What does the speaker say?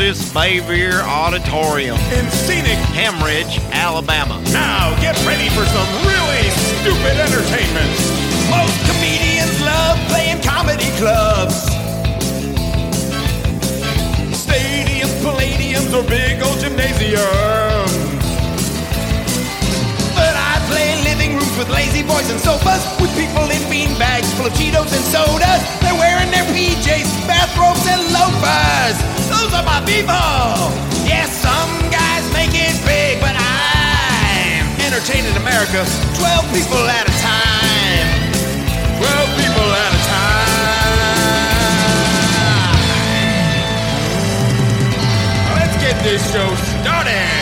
Moses Xavier Auditorium in scenic Hemridge, Alabama. Now get ready for some really stupid entertainment. Most comedians love playing comedy clubs. Stadiums, palladiums, or big old gymnasiums. But I play in living rooms with lazy boys and sofas, with people in beanbags full of Cheetos and sodas. They're wearing their PJs, bathrobes, and loafers. Those are my people. Yes, some guys make it big, but I'm entertaining America 12 people at a time. 12 people at a time. Let's get this show started.